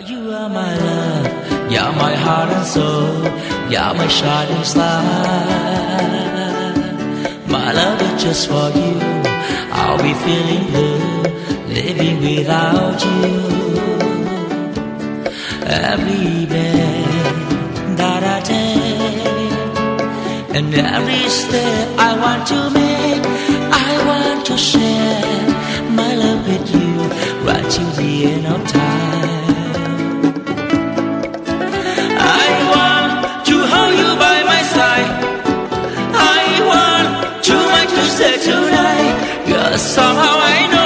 You are my love, you're my heart and soul, you're my shining star. My love is just for you, I'll be feeling blue, living without you. Every breath that I take, and every step I want to make, I want to share my love with you, right till the end of time. I want to hold you by my side, I want too much to say tonight, 'cause somehow I know